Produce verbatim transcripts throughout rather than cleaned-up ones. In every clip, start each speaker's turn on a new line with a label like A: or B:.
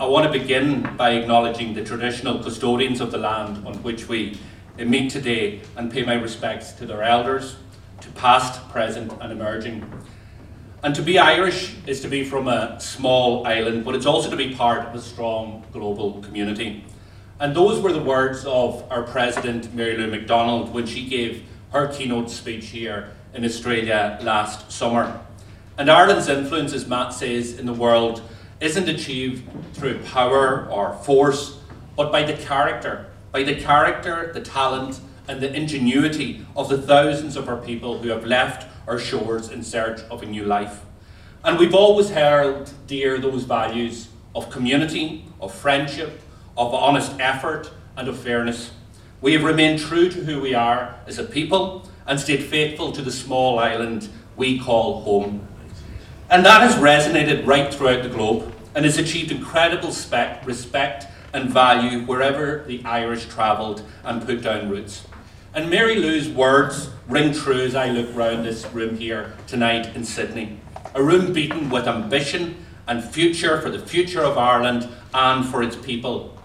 A: I want to begin by acknowledging the traditional custodians of the land on which we meet today and pay my respects to their elders, to past, present and emerging. And to be Irish is to be from a small island, but it's also to be part of a strong global community. And those were the words of our President, Mary Lou McDonald, when she gave her keynote speech here in Australia last summer. And Ireland's influence, as Matt says, in the world isn't achieved through power or force, but by the character, by the character, the talent, and the ingenuity of the thousands of our people who have left our shores in search of a new life. And we've always held dear those values of community, of friendship, of honest effort, and of fairness. We have remained true to who we are as a people and stayed faithful to the small island we call home. And that has resonated right throughout the globe and has achieved incredible spec- respect and value wherever the Irish travelled and put down roots. And Mary Lou's words ring true as I look round this room here tonight in Sydney. A room beaten with ambition and future for the future of Ireland and for its people.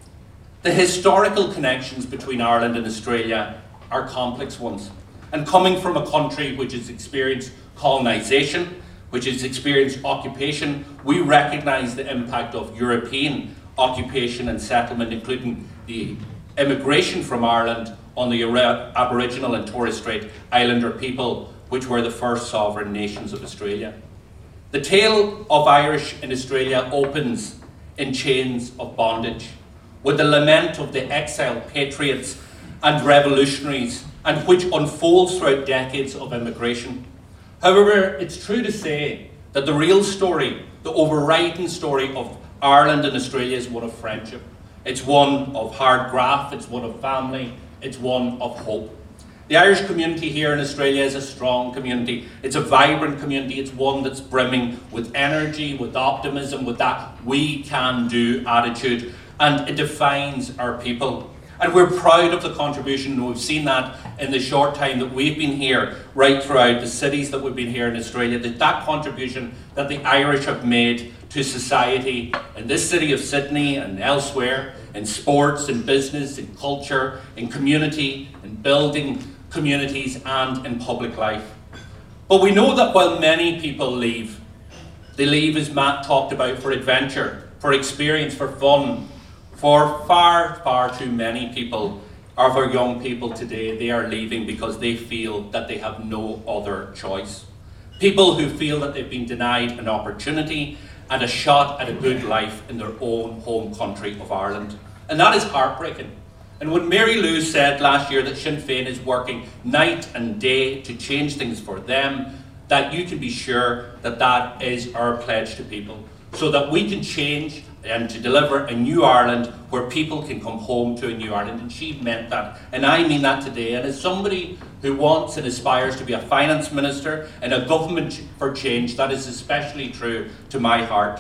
A: The historical connections between Ireland and Australia are complex ones. And coming from a country which has experienced colonisation, which has experienced occupation, we recognise the impact of European occupation and settlement, including the immigration from Ireland on the Aboriginal and Torres Strait Islander people, which were the first sovereign nations of Australia. The tale of Irish in Australia opens in chains of bondage, with the lament of the exiled patriots and revolutionaries, and which unfolds throughout decades of immigration. However, it's true to say that the real story, the overriding story of Ireland and Australia is one of friendship. It's one of hard graft, it's one of family, it's one of hope. The Irish community here in Australia is a strong community. It's a vibrant community. It's one that's brimming with energy, with optimism, with that we can do attitude. And it defines our people. And we're proud of the contribution, and we've seen that in the short time that we've been here, right throughout the cities that we've been here in Australia, that that contribution that the Irish have made to society in this city of Sydney and elsewhere, in sports, in business, in culture, in community, in building communities and in public life. But we know that while many people leave, they leave, as Matt talked about, for adventure, for experience, for fun. For far, far too many people, of our young people today, they are leaving because they feel that they have no other choice. People who feel that they've been denied an opportunity and a shot at a good life in their own home country of Ireland. And that is heartbreaking. And when Mary Lou said last year that Sinn Féin is working night and day to change things for them, that you can be sure that that is our pledge to people, so that we can change and to deliver a new Ireland where people can come home to a new Ireland. And she meant that. And I mean that today. And as somebody who wants and aspires to be a finance minister and a government for change, that is especially true to my heart.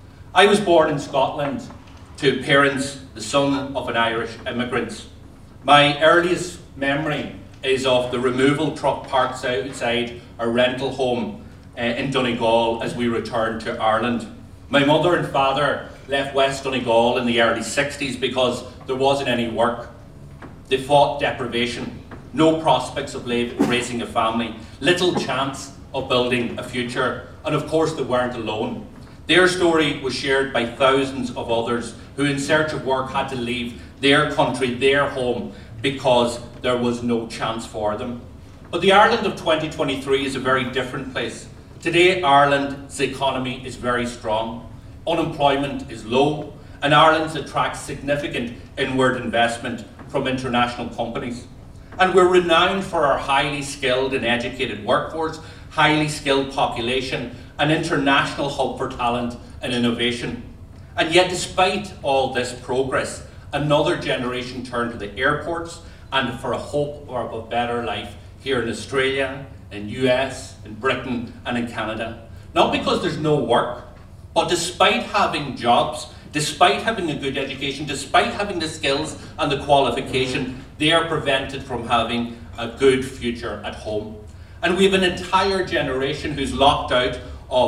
A: I was born in Scotland to parents, the son of an Irish immigrant. My earliest memory is of the removal truck parked outside a rental home uh, in Donegal as we returned to Ireland. My mother and father left West Donegal in the early sixties because there wasn't any work. They fought deprivation, no prospects of raising a family, little chance of building a future, and of course they weren't alone. Their story was shared by thousands of others who in search of work had to leave their country, their home, because there was no chance for them. But the Ireland of twenty twenty-three is a very different place. Today, Ireland's economy is very strong. Unemployment is low, and Ireland attracts significant inward investment from international companies. And we're renowned for our highly skilled and educated workforce, highly skilled population, an international hub for talent and innovation. And yet, despite all this progress, another generation turn to the airports and for a hope of a better life here in Australia, in U S, in Britain, and in Canada. Not because there's no work, but despite having jobs, despite having a good education, despite having the skills and the qualification, they are prevented from having a good future at home. And we have an entire generation who's locked out of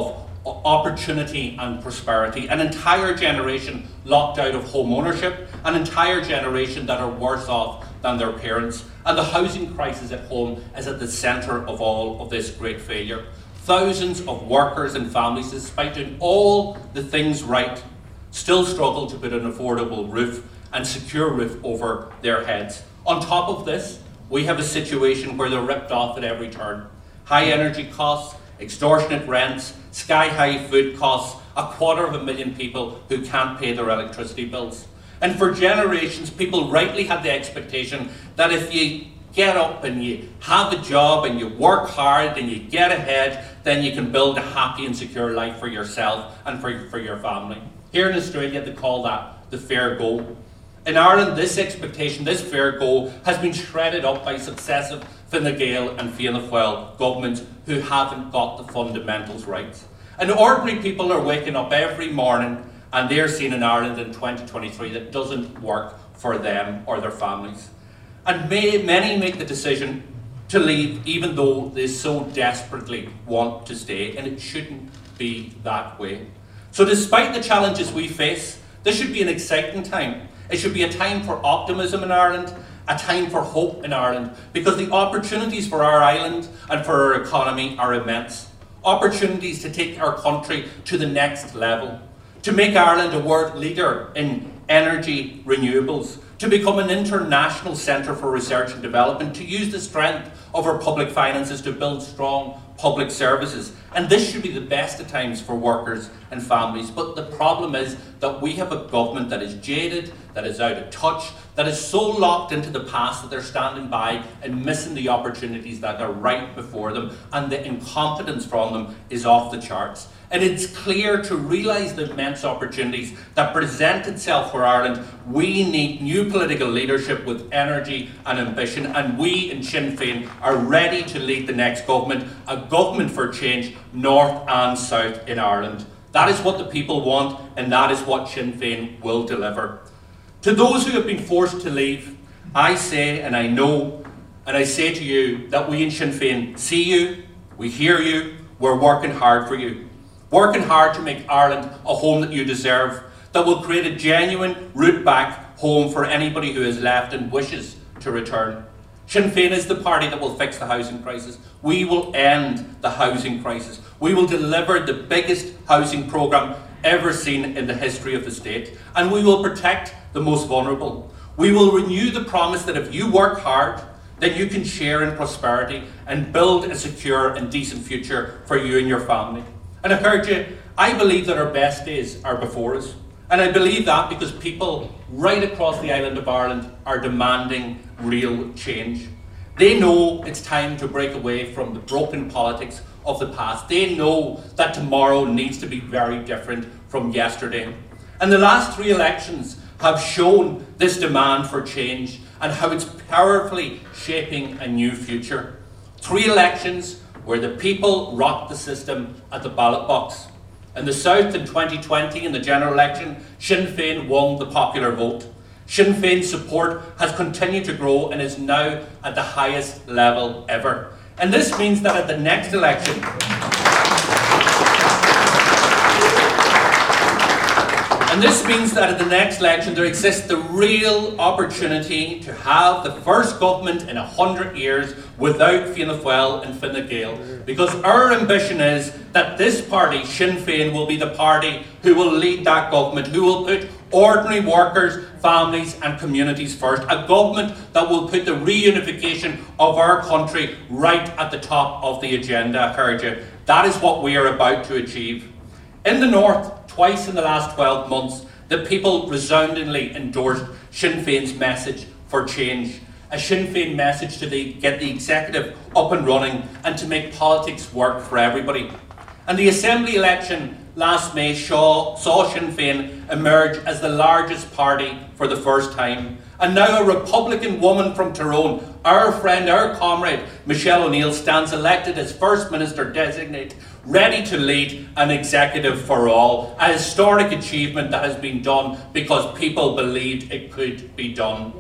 A: opportunity and prosperity. An entire generation locked out of home ownership, an entire generation that are worse off than their parents. And the housing crisis at home is at the centre of all of this great failure. Thousands of workers and families, despite doing all the things right, still struggle to put an affordable roof and secure roof over their heads. On top of this, we have a situation where they're ripped off at every turn. High energy costs, extortionate rents, sky-high food costs, a quarter of a million people who can't pay their electricity bills. And for generations, people rightly had the expectation that if you get up and you have a job and you work hard and you get ahead, then you can build a happy and secure life for yourself and for, for your family. Here in Australia, they call that the fair go. In Ireland, this expectation, this fair go, has been shredded up by successive Fine Gael and Fianna Fáil governments who haven't got the fundamentals right. And ordinary people are waking up every morning and they're seeing an Ireland in twenty twenty-three that doesn't work for them or their families. And may, many make the decision to leave even though they so desperately want to stay, and it shouldn't be that way. So despite the challenges we face, this should be an exciting time. It should be a time for optimism in Ireland, a time for hope in Ireland, because the opportunities for our island and for our economy are immense. Opportunities to take our country to the next level, to make Ireland a world leader in energy renewables, to become an international centre for research and development, to use the strength of our public finances to build strong public services. And this should be the best of times for workers and families. But the problem is that we have a government that is jaded, that is out of touch, that is so locked into the past that they're standing by and missing the opportunities that are right before them, and the incompetence from them is off the charts. And it's clear to realise the immense opportunities that present itself for Ireland, we need new political leadership with energy and ambition, and we in Sinn Féin are ready to lead the next government, a government for change, north and south in Ireland. That is what the people want, and that is what Sinn Féin will deliver. To those who have been forced to leave, I say, and I know, and I say to you that we in Sinn Féin see you, we hear you, we're working hard for you. Working hard to make Ireland a home that you deserve, that will create a genuine route back home for anybody who has left and wishes to return. Sinn Féin is the party that will fix the housing crisis. We will end the housing crisis. We will deliver the biggest housing programme ever seen in the history of the state, and we will protect the most vulnerable. We will renew the promise that if you work hard, then you can share in prosperity and build a secure and decent future for you and your family. And I heard you, I believe that our best days are before us. And I believe that because people right across the island of Ireland are demanding real change. They know it's time to break away from the broken politics of the past. They know that tomorrow needs to be very different from yesterday. And the last three elections have shown this demand for change and how it's powerfully shaping a new future. Three elections where the people rocked the system at the ballot box. In the South in twenty twenty, in the general election, Sinn Féin won the popular vote. Sinn Féin's support has continued to grow and is now at the highest level ever. And this means that at the next election, And this means that at the next election there exists the real opportunity to have the first government in a hundred years without Fianna Fáil and Fine Gael. Because our ambition is that this party, Sinn Féin, will be the party who will lead that government, who will put ordinary workers, families and communities first. A government that will put the reunification of our country right at the top of the agenda, heard you. That is what we are about to achieve. In the North, twice in the last twelve months, the people resoundingly endorsed Sinn Féin's message for change. A Sinn Féin message to the, get the executive up and running and to make politics work for everybody. And the Assembly election last May saw, saw Sinn Féin emerge as the largest party for the first time. And now a Republican woman from Tyrone, our friend, our comrade, Michelle O'Neill, stands elected as First Minister Designate, ready to lead an executive for all, a historic achievement that has been done because people believed it could be done.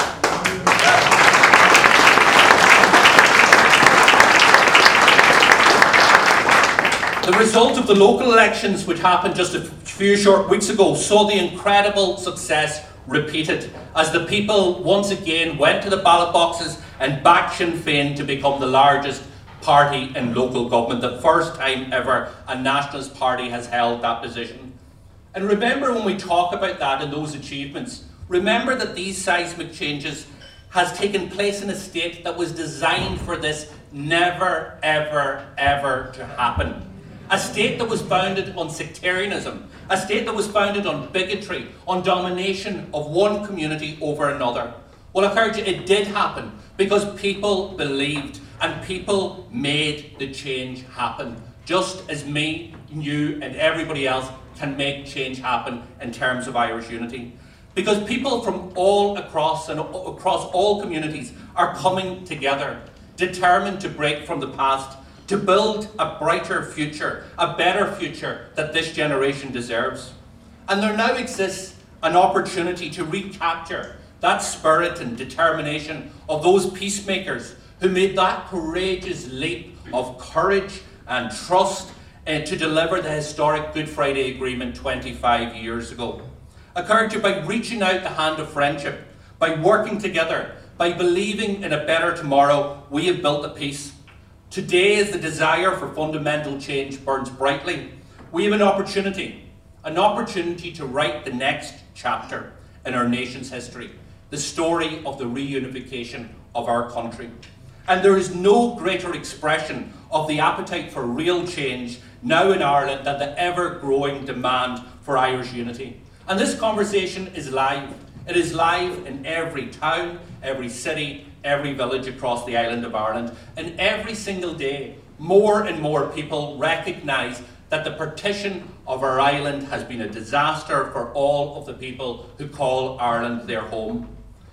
A: The result of the local elections, which happened just a few short weeks ago, saw the incredible success repeated as the people once again went to the ballot boxes and backed Sinn Féin to become the largest party in local government, the first time ever a nationalist party has held that position. And remember, when we talk about that and those achievements, remember that these seismic changes has taken place in a state that was designed for this never, ever, ever to happen. A state that was founded on sectarianism, a state that was founded on bigotry, on domination of one community over another. Well, I encourage you, it did happen because people believed and people made the change happen, just as me, you, and everybody else can make change happen in terms of Irish unity. Because people from all across and across all communities are coming together, determined to break from the past, to build a brighter future, a better future that this generation deserves. And there now exists an opportunity to recapture that spirit and determination of those peacemakers who made that courageous leap of courage and trust uh, to deliver the historic Good Friday Agreement twenty-five years ago. I encourage you, by reaching out the hand of friendship, by working together, by believing in a better tomorrow, we have built a peace. Today, as the desire for fundamental change burns brightly, we have an opportunity, an opportunity to write the next chapter in our nation's history, the story of the reunification of our country. And there is no greater expression of the appetite for real change now in Ireland than the ever-growing demand for Irish unity. And this conversation is live. It is live in every town, every city, every village across the island of Ireland. And every single day, more and more people recognise that the partition of our island has been a disaster for all of the people who call Ireland their home.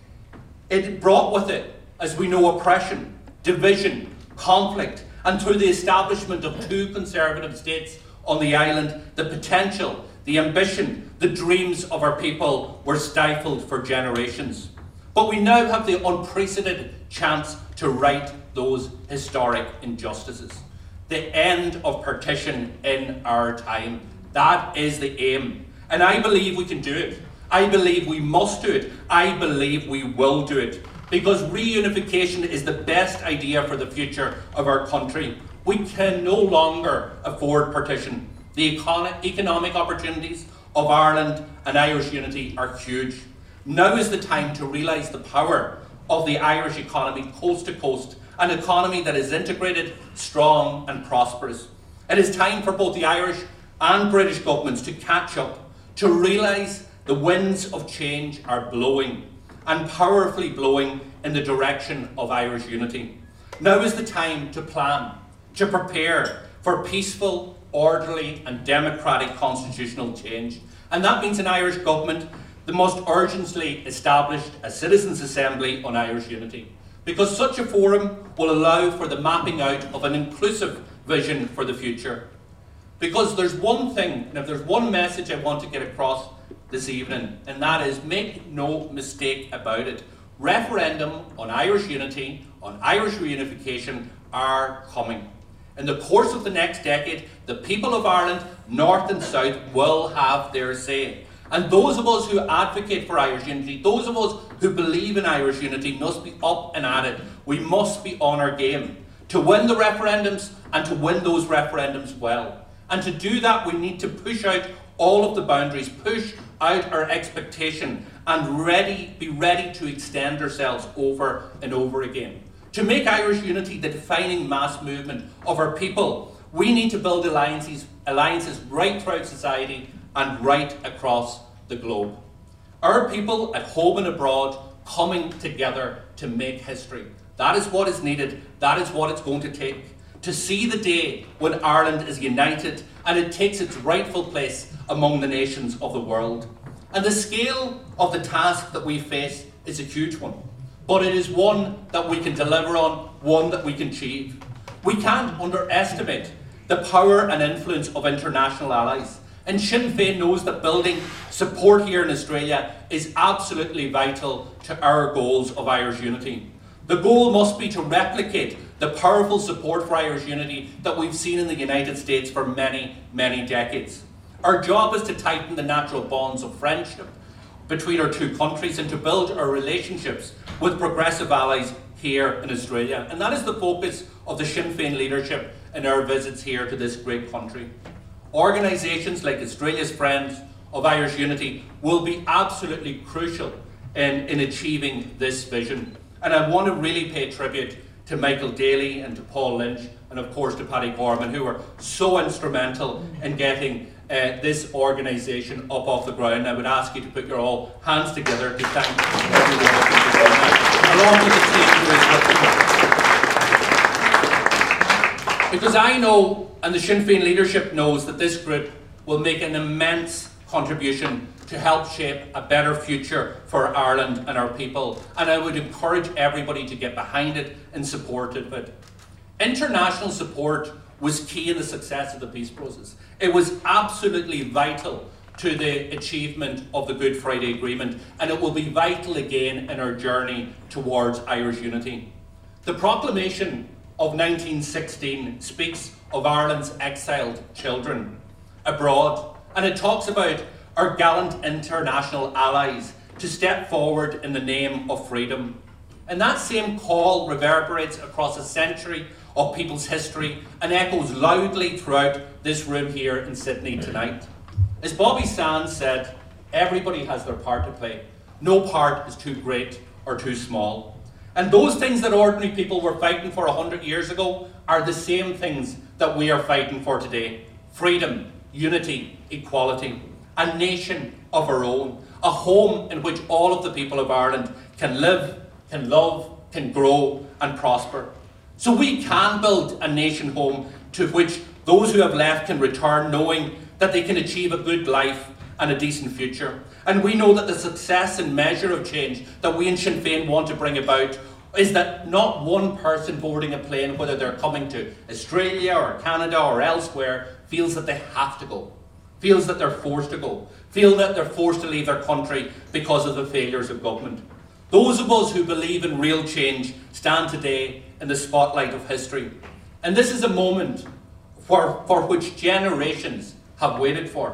A: It brought with it, as we know, oppression, division, conflict, and through the establishment of two conservative states on the island, the potential, the ambition, the dreams of our people were stifled for generations. But we now have the unprecedented chance to right those historic injustices. The end of partition in our time. That is the aim. And I believe we can do it. I believe we must do it. I believe we will do it. Because reunification is the best idea for the future of our country. We can no longer afford partition. The econ- economic opportunities of Ireland and Irish unity are huge. Now is the time to realise the power of the Irish economy coast to coast, an economy that is integrated, strong and prosperous. It is time for both the Irish and British governments to catch up, to realise the winds of change are blowing, and powerfully blowing in the direction of Irish unity. Now is the time to plan, to prepare for peaceful, orderly and democratic constitutional change. And that means an Irish government that must urgently establish a citizens' assembly on Irish unity, because such a forum will allow for the mapping out of an inclusive vision for the future. Because there's one thing, and if there's one message I want to get across this evening, and that is, make no mistake about it, referendum on Irish unity, on Irish reunification are coming. In the course of the next decade, the people of Ireland, north and south, will have their say. And those of us who advocate for Irish unity, those of us who believe in Irish unity, must be up and at it. We must be on our game to win the referendums and to win those referendums well. And to do that, we need to push out all of the boundaries, push out our expectation, and ready, be ready to extend ourselves over and over again. To make Irish unity the defining mass movement of our people, we need to build alliances, alliances right throughout society and right across the globe. Our people at home and abroad coming together to make history. That is what is needed. That is what it's going to take. To see the day when Ireland is united and it takes its rightful place among the nations of the world. And the scale of the task that we face is a huge one. But it is one that we can deliver on, one that we can achieve. We can't underestimate the power and influence of international allies. And Sinn Féin knows that building support here in Australia is absolutely vital to our goals of Irish unity. The goal must be to replicate the powerful support for Irish unity that we've seen in the United States for many, many decades. Our job is to tighten the natural bonds of friendship between our two countries and to build our relationships with progressive allies here in Australia. And that is the focus of the Sinn Féin leadership in our visits here to this great country. Organisations like Australia's Friends of Irish Unity will be absolutely crucial in, in achieving this vision. And I want to really pay tribute to Michael Daly and to Paul Lynch and of course to Paddy Gorman, who were so instrumental in getting uh, this organisation up off the ground. I would ask you to put your all hands together to thank everyone for doing that, along with the team who is with them. Because I know, and the Sinn Féin leadership knows, that this group will make an immense contribution to help shape a better future for Ireland and our people. And I would encourage everybody to get behind it and support it. But international support was key in the success of the peace process. It was absolutely vital to the achievement of the Good Friday Agreement, and it will be vital again in our journey towards Irish unity. The proclamation of nineteen sixteen speaks of Ireland's exiled children abroad, and it talks about our gallant international allies to step forward in the name of freedom. And that same call reverberates across a century of people's history and echoes loudly throughout this room here in Sydney tonight. As Bobby Sands said, everybody has their part to play. No part is too great or too small. And those things that ordinary people were fighting for a hundred years ago are the same things that we are fighting for today. Freedom, unity, equality, a nation of our own, a home in which all of the people of Ireland can live, can love, can grow and prosper. So we can build a nation home to which those who have left can return, knowing that they can achieve a good life and a decent future. And we know that the success and measure of change that we in Sinn Féin want to bring about is that not one person boarding a plane, whether they're coming to Australia or Canada or elsewhere, feels that they have to go, feels that they're forced to go, feel that they're forced to leave their country because of the failures of government. Those of us who believe in real change stand today in the spotlight of history. And this is a moment for, for which generations have waited for.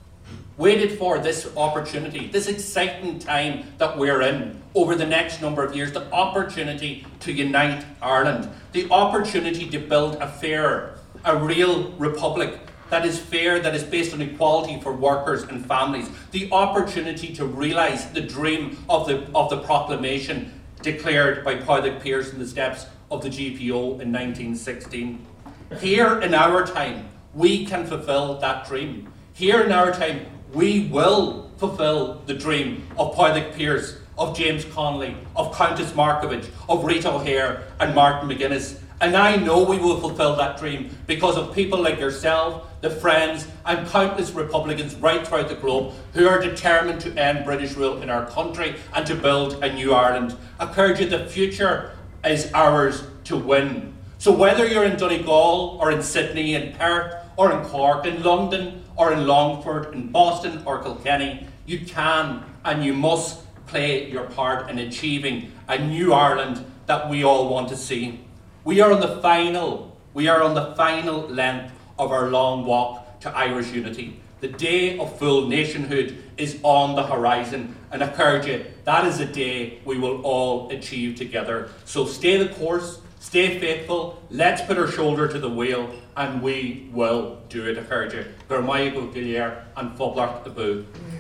A: Waited for this opportunity, this exciting time that we're in over the next number of years, the opportunity to unite Ireland, the opportunity to build a fairer, a real republic that is fair, that is based on equality for workers and families, the opportunity to realise the dream of the, of the proclamation declared by Padraig Pearse in the steps of the G P O in nineteen sixteen. Here in our time, we can fulfil that dream. Here in our time, we will fulfil the dream of Padraig Pearse, of James Connolly, of Countess Markievicz, of Rita O'Hare and Martin McGuinness. And I know we will fulfil that dream because of people like yourself, the Friends, and countless Republicans right throughout the globe who are determined to end British rule in our country and to build a new Ireland. I encourage you, the future is ours to win. So whether you're in Donegal or in Sydney, in Perth or in Cork, in London or in Longford, in Boston or Kilkenny, you can and you must play your part in achieving a new Ireland that we all want to see. We are on the final, we are on the final length of our long walk to Irish unity. The day of full nationhood is on the horizon, and I encourage you, that is a day we will all achieve together. So stay the course, stay faithful, let's put our shoulder to the wheel, and we will do it, I encourage you. Gurmaya go Gilier and Foblart Abu.